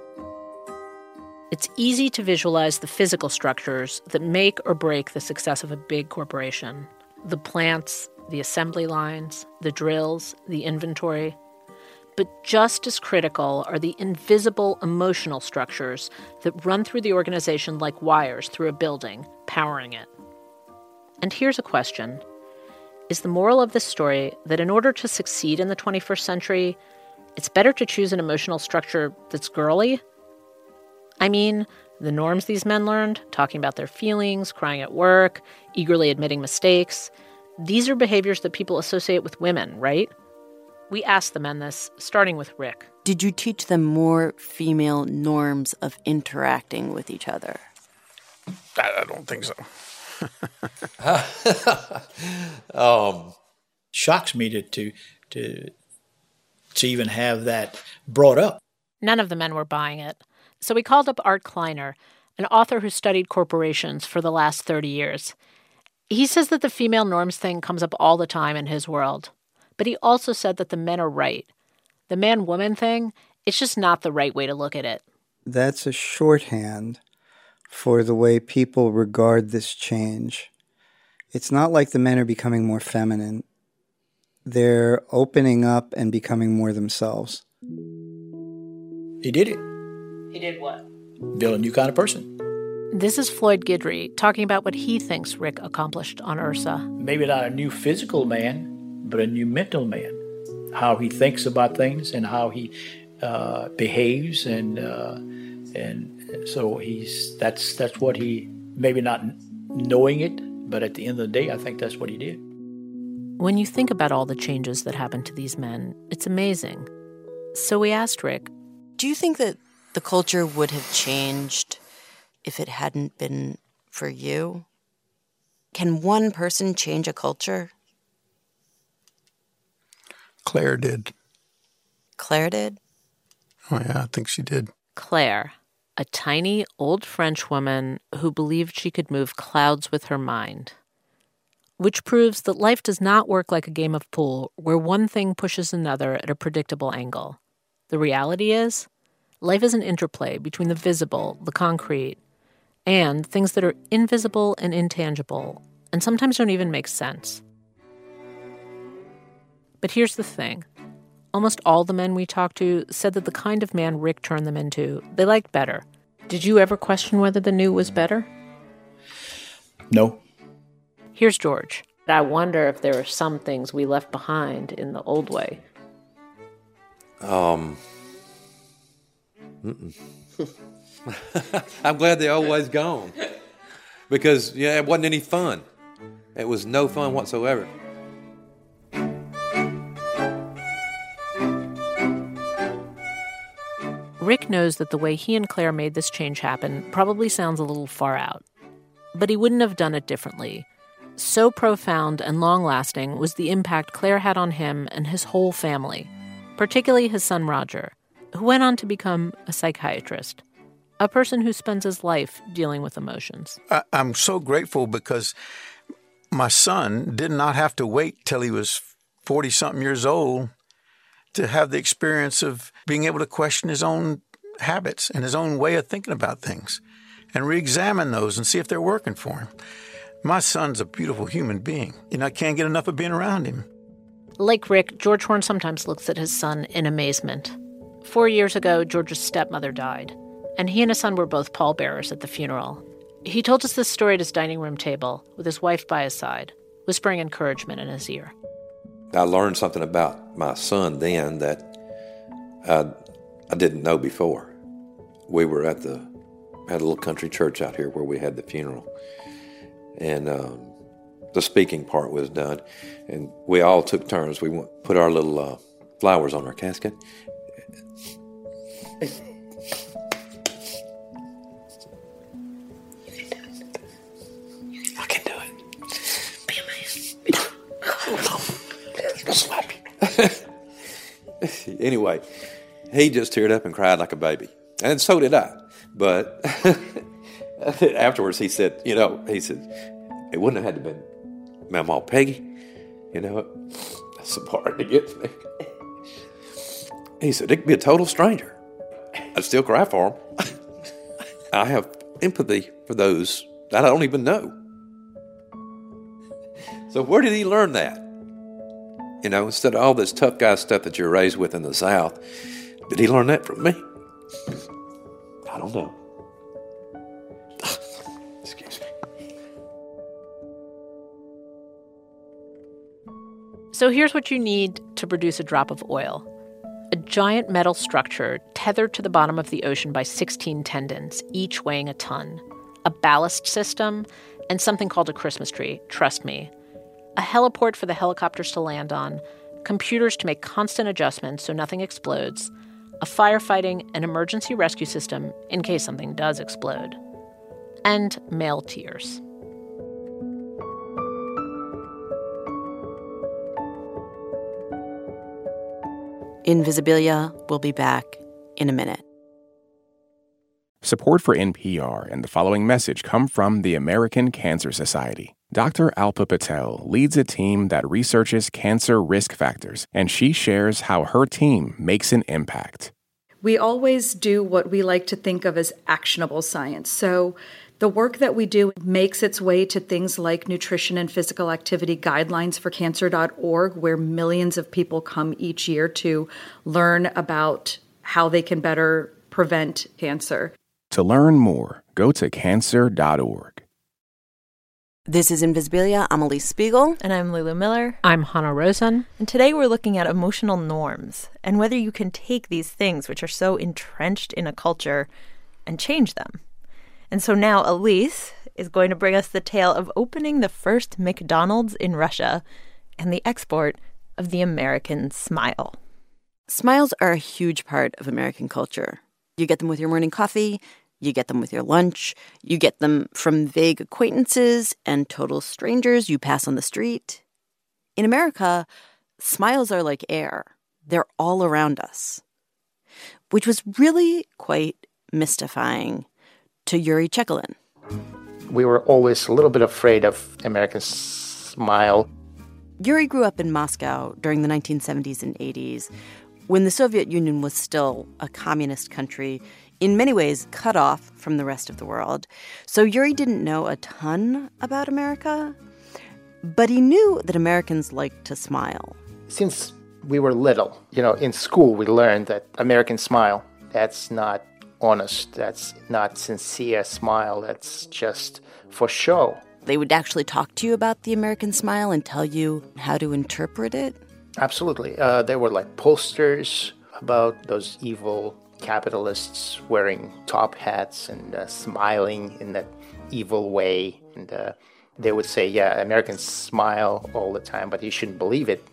It's easy to visualize the physical structures that make or break the success of a big corporation. The plants, the assembly lines, the drills, the inventory. But just as critical are the invisible emotional structures that run through the organization like wires through a building, powering it. And here's a question. Is the moral of this story that in order to succeed in the twenty-first century, it's better to choose an emotional structure that's girly? I mean, the norms these men learned, talking about their feelings, crying at work, eagerly admitting mistakes, these are behaviors that people associate with women, right? We asked the men this, starting with Rick. Did you teach them more female norms of interacting with each other? I, I don't think so. um, shocks me to, to to to even have that brought up. None of the men were buying it. So we called up Art Kleiner, an author who studied corporations for the last thirty years. He says that the female norms thing comes up all the time in his world. But he also said that the men are right. The man-woman thing, it's just not the right way to look at it. That's a shorthand for the way people regard this change. It's not like the men are becoming more feminine. They're opening up and becoming more themselves. He did it. He did what? Build a new kind of person. This is Floyd Guidry talking about what he thinks Rick accomplished on Ursa. Maybe not a new physical man, but a new mental man. How he thinks about things and how he uh, behaves, and uh, and so he's that's that's what he, maybe not knowing it, but at the end of the day, I think that's what he did. When you think about all the changes that happened to these men, it's amazing. So we asked Rick, do you think that the culture would have changed if it hadn't been for you? Can one person change a culture? Claire did. Claire did? Oh, yeah, I think she did. Claire, a tiny old French woman who believed she could move clouds with her mind. Which proves that life does not work like a game of pool where one thing pushes another at a predictable angle. The reality is, life is an interplay between the visible, the concrete, and things that are invisible and intangible, and sometimes don't even make sense. But here's the thing. Almost all the men we talked to said that the kind of man Rick turned them into, they liked better. Did you ever question whether the new was better? No. Here's George. I wonder if there are some things we left behind in the old way. Um... Mm-mm. I'm glad they're always gone. Because, yeah, it wasn't any fun. It was no fun whatsoever. Rick knows that the way he and Claire made this change happen probably sounds a little far out. But he wouldn't have done it differently. So profound and long-lasting was the impact Claire had on him and his whole family, particularly his son Roger, who went on to become a psychiatrist, a person who spends his life dealing with emotions. I, I'm so grateful because my son did not have to wait till he was forty-something years old to have the experience of being able to question his own habits and his own way of thinking about things and re-examine those and see if they're working for him. My son's a beautiful human being, and I can't get enough of being around him. Like Rick, George Horn sometimes looks at his son in amazement. Four years ago, George's stepmother died, and he and his son were both pallbearers at the funeral. He told us this story at his dining room table, with his wife by his side, whispering encouragement in his ear. I learned something about my son then that I, I didn't know before. We were at the had a little country church out here where we had the funeral, and um, the speaking part was done, and we all took turns. We went, put our little uh, flowers on our casket. I can do it. Be a man. Anyway, he just teared up and cried like a baby. And so did I. But afterwards he said, you know, he said, it wouldn't have had to been Mama Peggy. You know, that's so hard to get to me. He said, it could be a total stranger. I'd still cry for him. I have empathy for those that I don't even know. So where did he learn that? You know, instead of all this tough guy stuff that you're raised with in the South, did he learn that from me? I don't know. Excuse me. So here's what you need to produce a drop of oil. A giant metal structure tethered to the bottom of the ocean by sixteen tendons, each weighing a ton. A ballast system, and something called a Christmas tree, trust me. A heliport for the helicopters to land on, computers to make constant adjustments so nothing explodes, a firefighting and emergency rescue system in case something does explode, and male tears. Invisibilia will be back in a minute. Support for N P R and the following message come from the American Cancer Society. Doctor Alpa Patel leads a team that researches cancer risk factors, and she shares how her team makes an impact. We always do what we like to think of as actionable science. So the work that we do makes its way to things like nutrition and physical activity guidelines for cancer dot org, where millions of people come each year to learn about how they can better prevent cancer. To learn more, go to cancer dot org. This is Invisibilia. I'm Elise Spiegel. And I'm Lulu Miller. I'm Hannah Rosen. And today we're looking at emotional norms and whether you can take these things which are so entrenched in a culture and change them. And so now Elise is going to bring us the tale of opening the first McDonald's in Russia and the export of the American smile. Smiles are a huge part of American culture. You get them with your morning coffee, you get them with your lunch, you get them from vague acquaintances and total strangers you pass on the street. In America, smiles are like air. They're all around us, which was really quite mystifying to Yuri Chekolin. We were always a little bit afraid of American smile. Yuri grew up in Moscow during the nineteen seventies and eighties, when the Soviet Union was still a communist country, in many ways cut off from the rest of the world. So Yuri didn't know a ton about America, but he knew that Americans liked to smile. Since we were little, you know, in school we learned that American smile, that's not honest, that's not sincere smile, that's just for show. They would actually talk to you about the American smile and tell you how to interpret it? Absolutely. Uh, there were like posters about those evil capitalists wearing top hats and uh, smiling in that evil way. And uh, they would say, yeah, Americans smile all the time, but you shouldn't believe it.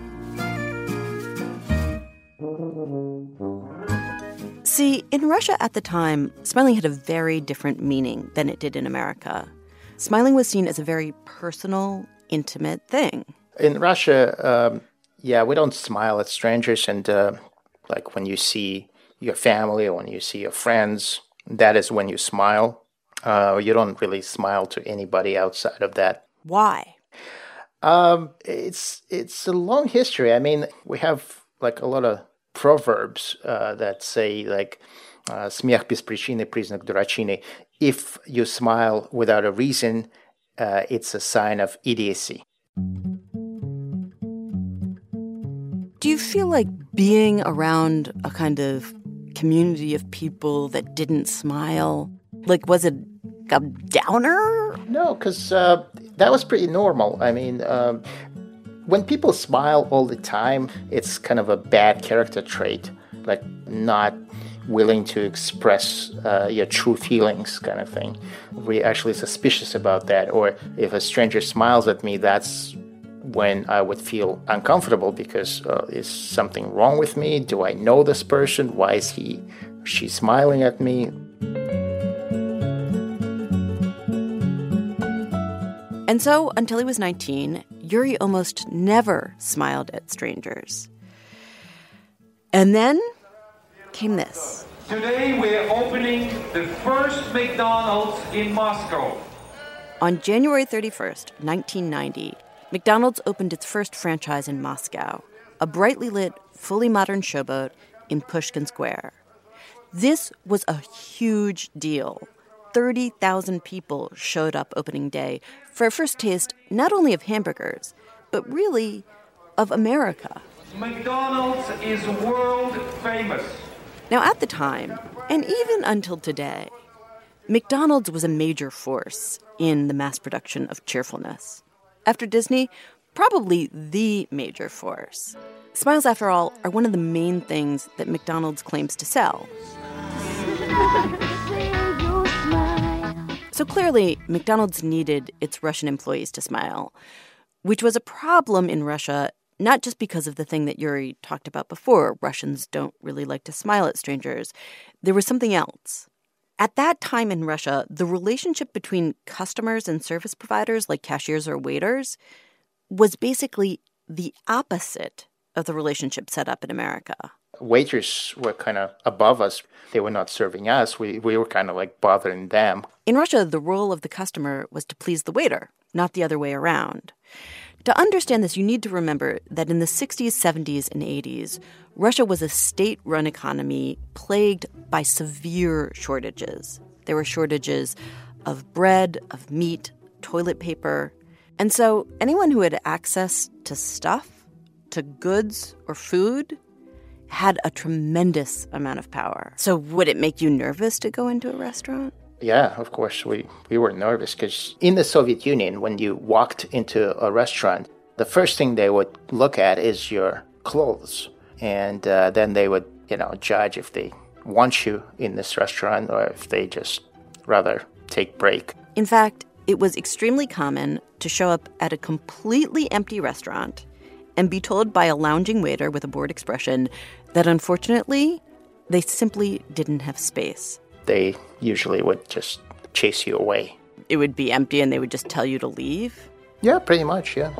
See, in Russia at the time, smiling had a very different meaning than it did in America. Smiling was seen as a very personal, intimate thing. In Russia, um, yeah, we don't smile at strangers. And uh, like when you see your family or when you see your friends, that is when you smile. Uh, you don't really smile to anybody outside of that. Why? Um, it's it's a long history. I mean, we have like a lot of proverbs uh, that say like "смех без причины признак дурачины." If you smile without a reason, uh, it's a sign of idiocy. Do you feel like being around a kind of community of people that didn't smile, like, was it a downer? No, because uh, that was pretty normal. I mean, um, when people smile all the time, it's kind of a bad character trait, like not willing to express uh, your true feelings kind of thing. We're actually suspicious about that. Or if a stranger smiles at me, that's when I would feel uncomfortable because uh, is something wrong with me? Do I know this person? Why is he, she smiling at me? And so, until he was nineteen, Yuri almost never smiled at strangers. And then came this. Today we're opening the first McDonald's in Moscow. On January thirty-first, nineteen ninety, McDonald's opened its first franchise in Moscow, a brightly lit, fully modern showboat in Pushkin Square. This was a huge deal. thirty thousand people showed up opening day for a first taste not only of hamburgers, but really of America. McDonald's is world famous. Now, at the time, and even until today, McDonald's was a major force in the mass production of cheerfulness. After Disney, probably the major force. Smiles, after all, are one of the main things that McDonald's claims to sell. So clearly, McDonald's needed its Russian employees to smile, which was a problem in Russia, not just because of the thing that Yuri talked about before. Russians don't really like to smile at strangers. There was something else. At that time in Russia, the relationship between customers and service providers, like cashiers or waiters, was basically the opposite of the relationship set up in America. Waiters were kind of above us. They were not serving us. We, we were kind of like bothering them. In Russia, the role of the customer was to please the waiter, not the other way around. To understand this, you need to remember that in the sixties, seventies, and eighties, Russia was a state-run economy plagued by severe shortages. There were shortages of bread, of meat, toilet paper. And so anyone who had access to stuff, to goods or food, had a tremendous amount of power. So would it make you nervous to go into a restaurant? Yeah, of course, we, we were nervous because in the Soviet Union, when you walked into a restaurant, the first thing they would look at is your clothes. And uh, then they would, you know, judge if they want you in this restaurant or if they just rather take break. In fact, it was extremely common to show up at a completely empty restaurant and be told by a lounging waiter with a bored expression that unfortunately, they simply didn't have space. They usually would just chase you away. It would be empty and they would just tell you to leave? Yeah, pretty much, yeah.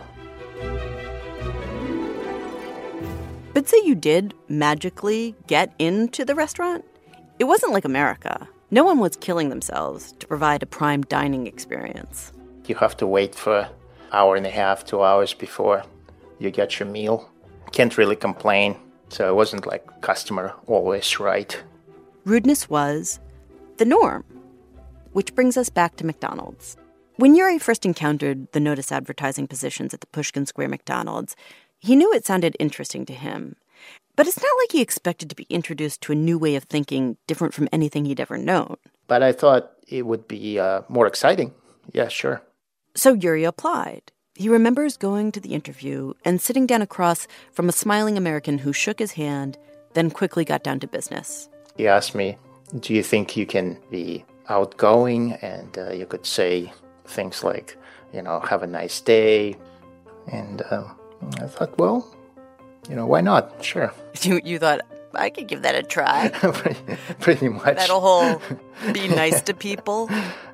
But say you did magically get into the restaurant, it wasn't like America. No one was killing themselves to provide a prime dining experience. You have to wait for an hour and a half, two hours before you get your meal. Can't really complain. So it wasn't like customer always right. Rudeness was the norm, which brings us back to McDonald's. When Yuri first encountered the notice advertising positions at the Pushkin Square McDonald's, he knew it sounded interesting to him. But it's not like he expected to be introduced to a new way of thinking different from anything he'd ever known. But I thought it would be uh, more exciting. Yeah, sure. So Yuri applied. He remembers going to the interview and sitting down across from a smiling American who shook his hand, then quickly got down to business. He asked me, do you think you can be outgoing? And uh, you could say things like, you know, have a nice day. And uh, I thought, well, you know, why not? Sure. You, you thought, I could give that a try. pretty, pretty much. That whole be nice to people.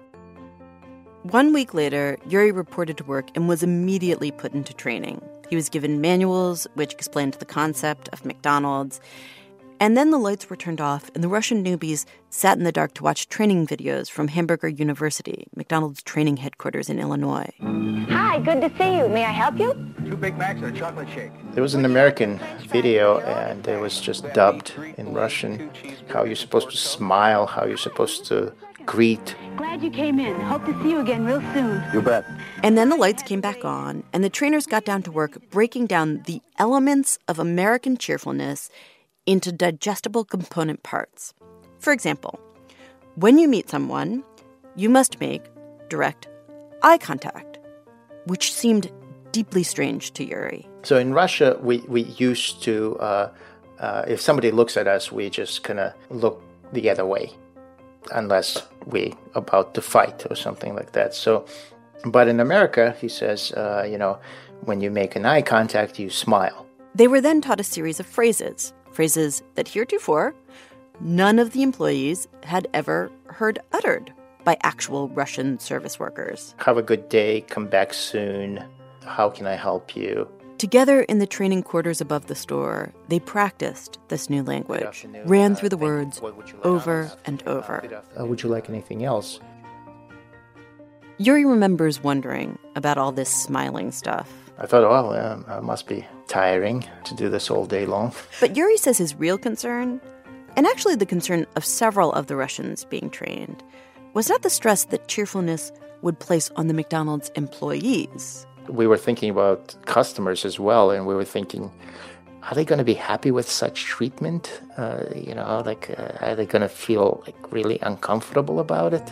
One week later, Yuri reported to work and was immediately put into training. He was given manuals which explained the concept of McDonald's. And then the lights were turned off, and the Russian newbies sat in the dark to watch training videos from Hamburger University, McDonald's training headquarters in Illinois. Hi, good to see you. May I help you? Two Big Macs and a chocolate shake. There was an American video, and it was just dubbed in Russian, how you're supposed to smile, how you're supposed to greet. Glad you came in. Hope to see you again real soon. You bet. And then the lights came back on, and the trainers got down to work breaking down the elements of American cheerfulness into digestible component parts. For example, when you meet someone, you must make direct eye contact, which seemed deeply strange to Yuri. So in Russia, we, we used to, uh, uh, if somebody looks at us, we just kind of look the other way, unless we're about to fight or something like that. So, but in America, he says, uh, you know, when you make an eye contact, you smile. They were then taught a series of phrases, phrases that heretofore none of the employees had ever heard uttered by actual Russian service workers. Have a good day, come back soon, how can I help you? Together in the training quarters above the store, they practiced this new language, ran through the words over and over. Uh, would you like anything else? Yuri remembers wondering about all this smiling stuff. I thought, well, um, it must be tiring to do this all day long. But Yuri says his real concern, and actually the concern of several of the Russians being trained, was not the stress that cheerfulness would place on the McDonald's employees. We were thinking about customers as well, and we were thinking, are they going to be happy with such treatment? Uh, you know, like, uh, are they going to feel like really uncomfortable about it?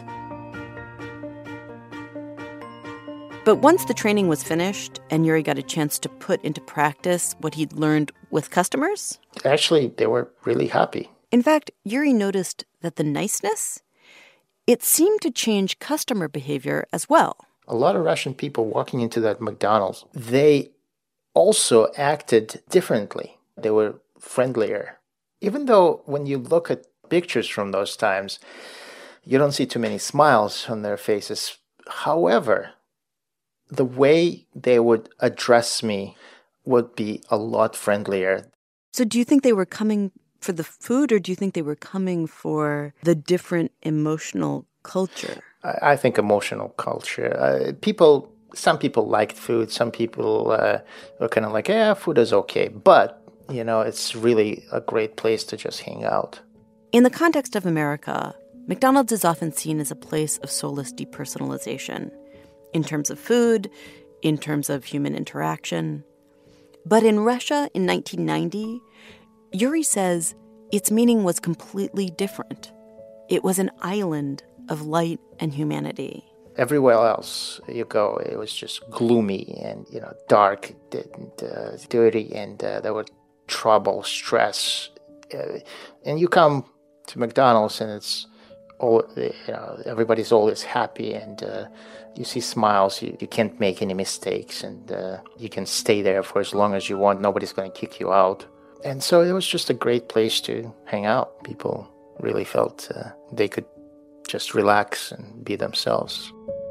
But once the training was finished and Yuri got a chance to put into practice what he'd learned with customers, actually, they were really happy. In fact, Yuri noticed that the niceness, it seemed to change customer behavior as well. A lot of Russian people walking into that McDonald's, they also acted differently. They were friendlier. Even though when you look at pictures from those times, you don't see too many smiles on their faces. However, the way they would address me would be a lot friendlier. So do you think they were coming for the food, or do you think they were coming for the different emotional culture? I think emotional culture. Uh, people, some people liked food. Some people uh, were kind of like, yeah, food is okay. But, you know, it's really a great place to just hang out. In the context of America, McDonald's is often seen as a place of soulless depersonalization, in terms of food, in terms of human interaction. But in Russia in nineteen ninety, Yuri says its meaning was completely different. It was an island of light and humanity. Everywhere else you go, it was just gloomy and, you know, dark and uh, dirty, and uh, there were trouble, stress. Uh, and you come to McDonald's and it's all, you know, everybody's always happy, and uh, you see smiles. You, you can't make any mistakes, and uh, you can stay there for as long as you want. Nobody's going to kick you out. And so it was just a great place to hang out. People really felt uh, they could just relax and be themselves.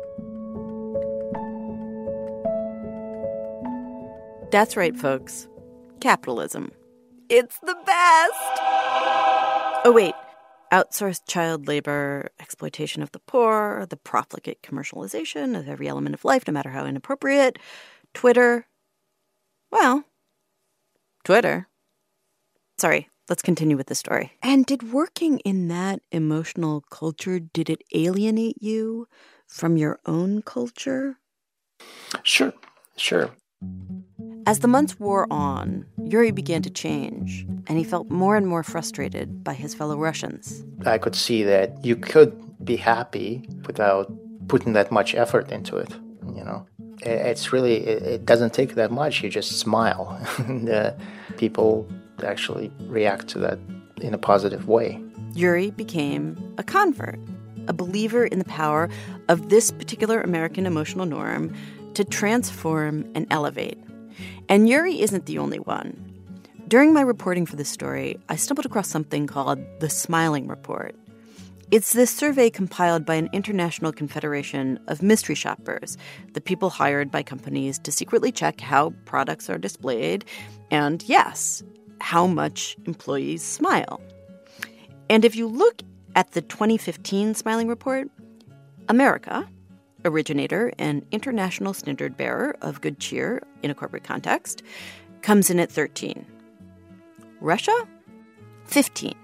That's right, folks. Capitalism. It's the best! Oh, wait. Outsourced child labor, exploitation of the poor, the profligate commercialization of every element of life, no matter how inappropriate. Twitter. Well, Twitter. Sorry, let's continue with the story. And did working in that emotional culture, did it alienate you from your own culture? Sure, sure. As the months wore on, Yuri began to change, and he felt more and more frustrated by his fellow Russians. I could see that you could be happy without putting that much effort into it, you know. It's really, it doesn't take that much. You just smile, and uh, people actually react to that in a positive way. Yuri became a convert, a believer in the power of this particular American emotional norm to transform and elevate. And Yuri isn't the only one. During my reporting for this story, I stumbled across something called the Smiling Report. It's this survey compiled by an international confederation of mystery shoppers, the people hired by companies to secretly check how products are displayed and, yes, how much employees smile. And if you look at the twenty fifteen Smiling Report, America, originator and international standard bearer of good cheer in a corporate context, comes in at thirteen. Russia? fifteen.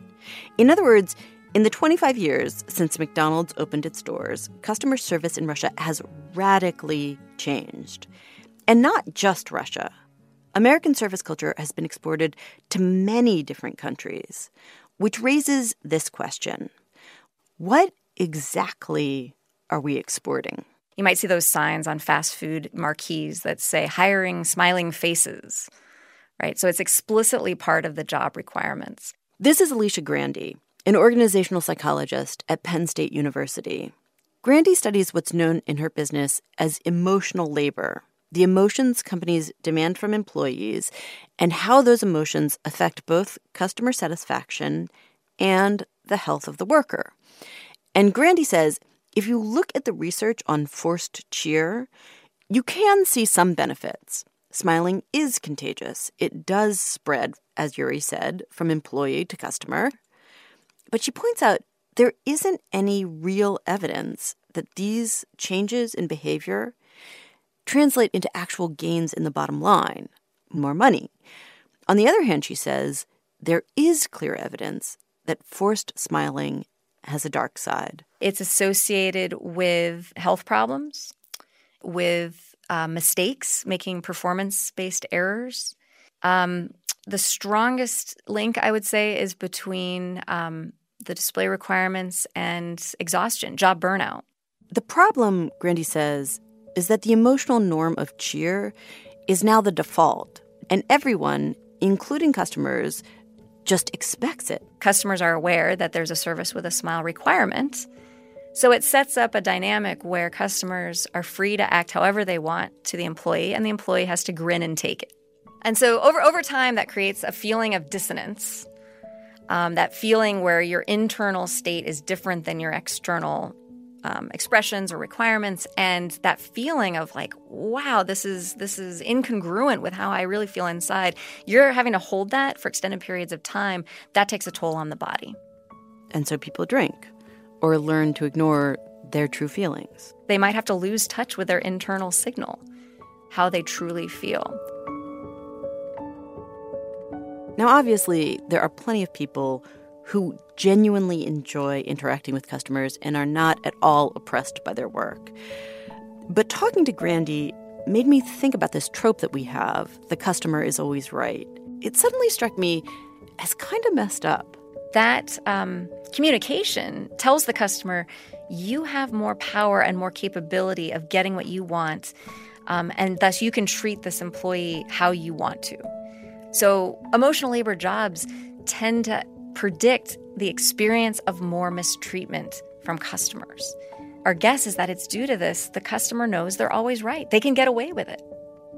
In other words, in the twenty-five years since McDonald's opened its doors, customer service in Russia has radically changed. And not just Russia. American service culture has been exported to many different countries, which raises this question. What exactly are we exporting? You might see those signs on fast food marquees that say hiring smiling faces, right? So it's explicitly part of the job requirements. This is Alicia Grandy, an organizational psychologist at Penn State University. Grandy studies what's known in her business as emotional labor, the emotions companies demand from employees, and how those emotions affect both customer satisfaction and the health of the worker. And Grandy says, if you look at the research on forced cheer, you can see some benefits. smiling is contagious. It does spread, as Yuri said, from employee to customer. But she points out there isn't any real evidence that these changes in behavior translate into actual gains in the bottom line, more money. On the other hand, she says, there is clear evidence that forced smiling has a dark side. It's associated with health problems, with uh, mistakes, making performance-based errors. Um, the strongest link, I would say, is between um, the display requirements and exhaustion, job burnout. The problem, Grandy says, is that the emotional norm of cheer is now the default, and everyone, including customers, just expects it. Customers are aware that there's a service with a smile requirement, so it sets up a dynamic where customers are free to act however they want to the employee, and the employee has to grin and take it. And so over, over time, that creates a feeling of dissonance, um, that feeling where your internal state is different than your external Um, expressions or requirements, and that feeling of like, wow, this is this is incongruent with how I really feel inside. You're having to hold that for extended periods of time. That takes a toll on the body. And so people drink or learn to ignore their true feelings. They might have to lose touch with their internal signal, how they truly feel. Now, obviously, there are plenty of people who genuinely enjoy interacting with customers and are not at all oppressed by their work. But talking to Grandy made me think about this trope that we have, the customer is always right. It suddenly struck me as kind of messed up. That um, communication tells the customer, you have more power and more capability of getting what you want, um, and thus you can treat this employee how you want to. So emotional labor jobs tend to predict the experience of more mistreatment from customers. Our guess is that it's due to this. The customer knows they're always right. They can get away with it.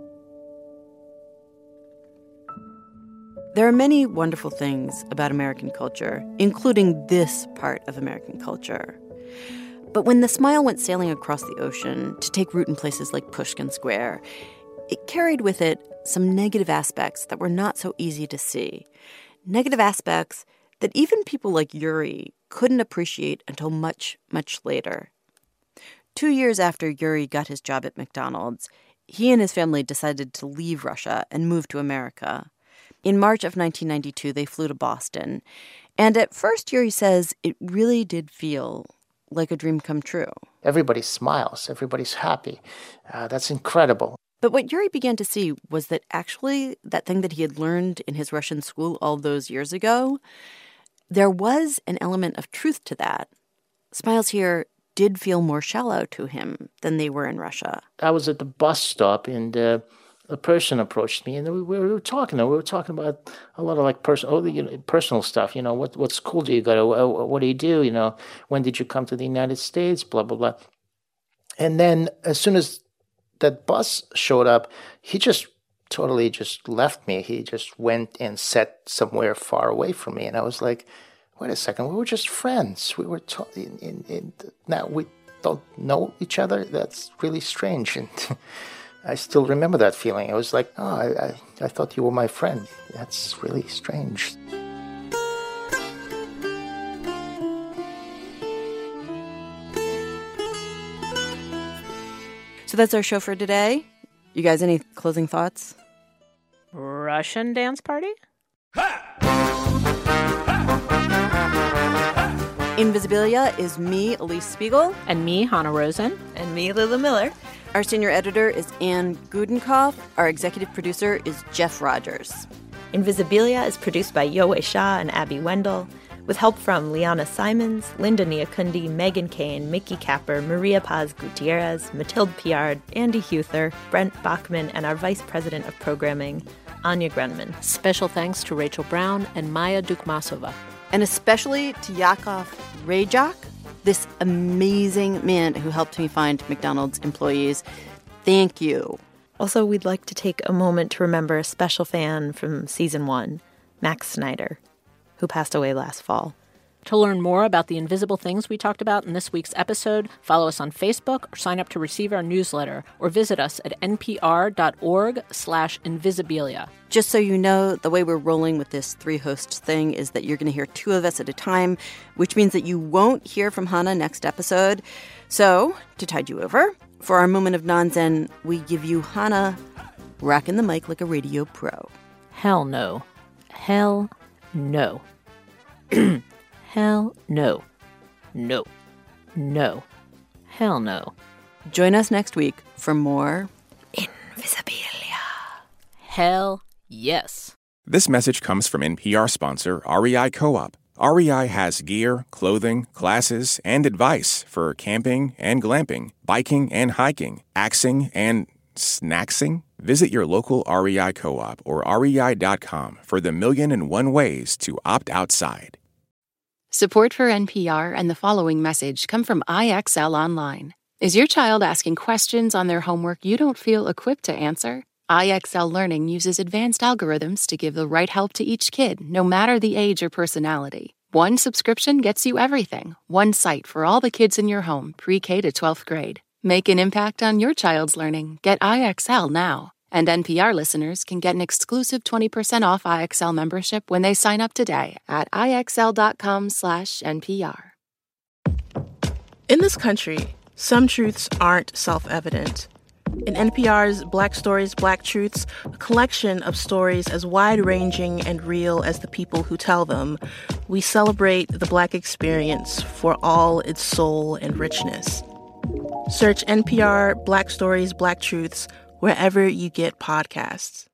There are many wonderful things about American culture, including this part of American culture. But when the smile went sailing across the ocean to take root in places like Pushkin Square, it carried with it some negative aspects that were not so easy to see. Negative aspects that even people like Yuri couldn't appreciate until much, much later. Two years after Yuri got his job at McDonald's, he and his family decided to leave Russia and move to America. In March of nineteen ninety-two, they flew to Boston. And at first, Yuri says, it really did feel like a dream come true. Everybody smiles. Everybody's happy. Uh, that's incredible. But what Yuri began to see was that actually that thing that he had learned in his Russian school all those years ago, there was an element of truth to that. Smiles here did feel more shallow to him than they were in Russia. I was at the bus stop, and uh, a person approached me, and we, we were talking. We were talking about a lot of like personal, you know, personal stuff. You know, what what school do you go to? What do you do? You know, when did you come to the United States? Blah blah blah. And then as soon as that bus showed up, he just totally just left me. He just went and sat somewhere far away from me. And I was like, wait a second, we were just friends. We were talking, in, in, now we don't know each other? That's really strange. And I still remember that feeling. I was like, oh, I, I, I thought you were my friend. That's really strange. So that's our show for today. You guys, any closing thoughts? Russian dance party? Invisibilia is me, Elise Spiegel. And me, Hannah Rosen. And me, Lila Miller. Our senior editor is Anne Gudenkauf. Our executive producer is Jeff Rogers. Invisibilia is produced by Yoe Shah and Abby Wendell, with help from Liana Simons, Linda Niakundi, Megan Kane, Mickey Capper, Maria Paz Gutierrez, Mathilde Piard, Andy Huther, Brent Bachman, and our Vice President of Programming, Anya Grenman. Special thanks to Rachel Brown and Maya Dukmasova. And especially to Yakov Rajak, this amazing man who helped me find McDonald's employees. Thank you. Also, we'd like to take a moment to remember a special fan from season one, Max Snyder, who passed away last fall. To learn more about the invisible things we talked about in this week's episode, follow us on Facebook or sign up to receive our newsletter or visit us at npr.org slash invisibilia. Just so you know, the way we're rolling with this three-host thing is that you're going to hear two of us at a time, which means that you won't hear from Hannah next episode. So, to tide you over, for our moment of non-zen, we give you Hannah rocking the mic like a radio pro. Hell no. Hell no. Hell no. No. No. Hell no. Join us next week for more Invisibilia. Hell yes. This message comes from N P R sponsor R E I Co-op. R E I has gear, clothing, classes, and advice for camping and glamping, biking and hiking, axing and snacksing. Visit your local R E I Co-op or R E I dot com for the million and one ways to opt outside. Support for N P R and the following message come from I X L Online. Is your child asking questions on their homework you don't feel equipped to answer? I X L Learning uses advanced algorithms to give the right help to each kid, no matter the age or personality. One subscription gets you everything. One site for all the kids in your home, pre-K to twelfth grade. Make an impact on your child's learning. Get I X L now. And N P R listeners can get an exclusive twenty percent off I X L membership when they sign up today at IXL.com slash NPR. In this country, some truths aren't self-evident. In N P R's Black Stories, Black Truths, a collection of stories as wide-ranging and real as the people who tell them, we celebrate the Black experience for all its soul and richness. Search N P R Black Stories, Black Truths wherever you get podcasts.